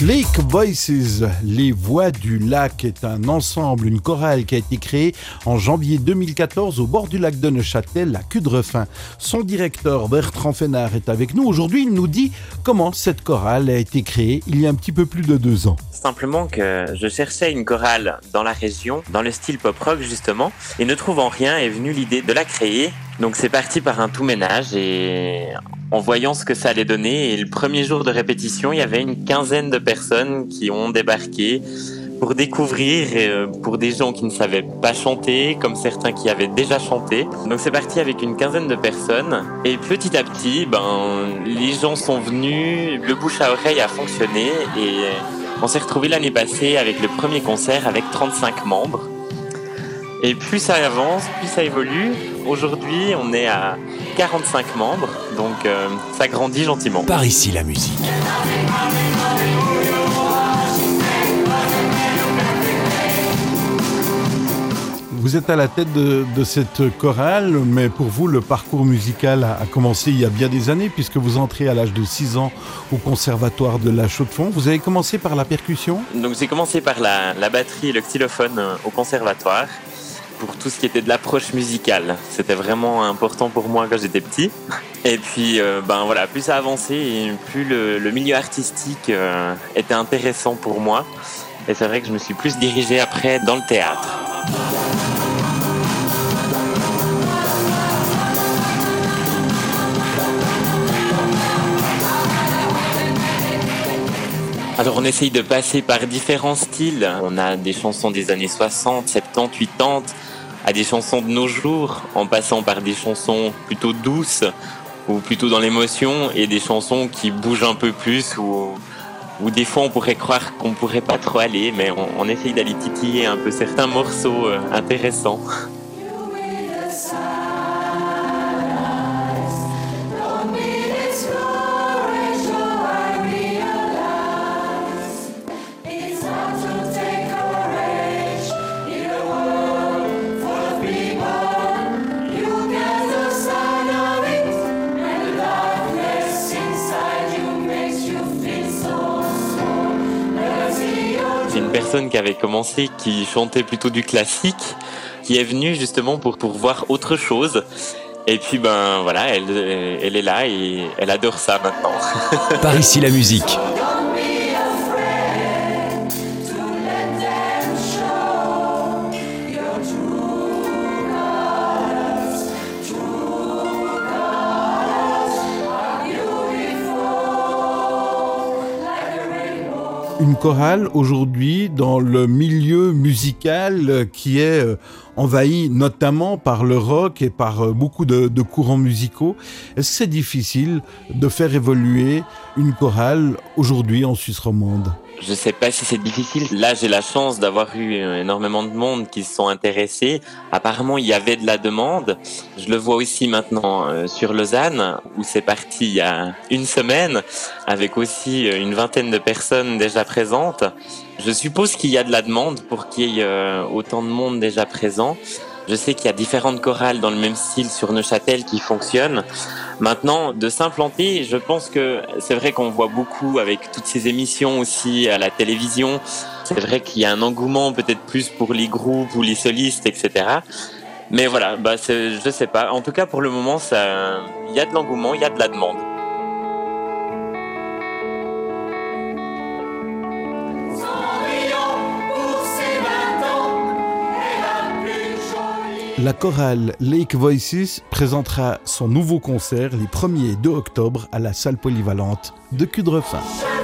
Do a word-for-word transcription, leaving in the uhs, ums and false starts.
Lake Voices, les voix du lac, est un ensemble, une chorale qui a été créée en janvier deux mille quatorze au bord du lac de Neuchâtel, à Cudrefin. Son directeur Bertrand Fénard est avec nous. Aujourd'hui, il nous dit comment cette chorale a été créée il y a un petit peu plus de deux ans. Simplement que je cherchais une chorale dans la région, dans le style pop-rock justement, et ne trouvant rien est venue l'idée de la créer. Donc c'est parti par un tout ménage et en voyant ce que ça allait donner, et le premier jour de répétition, il y avait une quinzaine de personnes qui ont débarqué pour découvrir, euh, pour des gens qui ne savaient pas chanter, comme certains qui avaient déjà chanté. Donc c'est parti avec une quinzaine de personnes, et petit à petit, ben, les gens sont venus, le bouche à oreille a fonctionné, et on s'est retrouvé l'année passée avec le premier concert avec trente-cinq membres. Et plus ça avance, plus ça évolue. Aujourd'hui, on est à quarante-cinq membres, donc euh, ça grandit gentiment. Par ici la musique. Vous êtes à la tête de, de cette chorale, mais pour vous, le parcours musical a, a commencé il y a bien des années, puisque vous entrez à l'âge de six ans au conservatoire de La Chaux-de-Fonds. Vous avez commencé par la percussion ? Donc j'ai commencé par la, la batterie et le xylophone au conservatoire, pour tout ce qui était de l'approche musicale. C'était vraiment important pour moi quand j'étais petit. Et puis, euh, ben voilà, plus ça avançait et plus le, le milieu artistique euh, était intéressant pour moi. Et c'est vrai que je me suis plus dirigé après dans le théâtre. Alors on essaye de passer par différents styles. On a des chansons des années soixante, soixante-dix, quatre-vingts, à des chansons de nos jours, en passant par des chansons plutôt douces ou plutôt dans l'émotion, et des chansons qui bougent un peu plus, ou où des fois on pourrait croire qu'on pourrait pas trop aller, mais on, on essaye d'aller titiller un peu certains morceaux euh, intéressants. C'est une personne qui avait commencé, qui chantait plutôt du classique, qui est venue justement pour, pour voir autre chose. Et puis ben voilà, elle, elle est là et elle adore ça maintenant. Par ici la musique. Une chorale aujourd'hui dans le milieu musical qui est envahi notamment par le rock et par beaucoup de, de courants musicaux. Est-ce que c'est difficile de faire évoluer une chorale aujourd'hui en Suisse romande ? Je sais pas si c'est difficile. Là, j'ai la chance d'avoir eu énormément de monde qui se sont intéressés. Apparemment, il y avait de la demande. Je le vois aussi maintenant euh, sur Lausanne, où c'est parti il y a une semaine, avec aussi une vingtaine de personnes déjà présentes. Je suppose qu'il y a de la demande pour qu'il y ait euh, autant de monde déjà présent. Je sais qu'il y a différentes chorales dans le même style sur Neuchâtel qui fonctionnent. Maintenant, de s'implanter, je pense que c'est vrai qu'on voit beaucoup avec toutes ces émissions aussi à la télévision. C'est vrai qu'il y a un engouement peut-être plus pour les groupes ou les solistes, et cetera. Mais voilà, bah c'est, je sais pas. En tout cas, pour le moment, ça, il y a de l'engouement, il y a de la demande. La chorale Lake Voices présentera son nouveau concert les premier et deux octobre à la salle polyvalente de Cudrefin.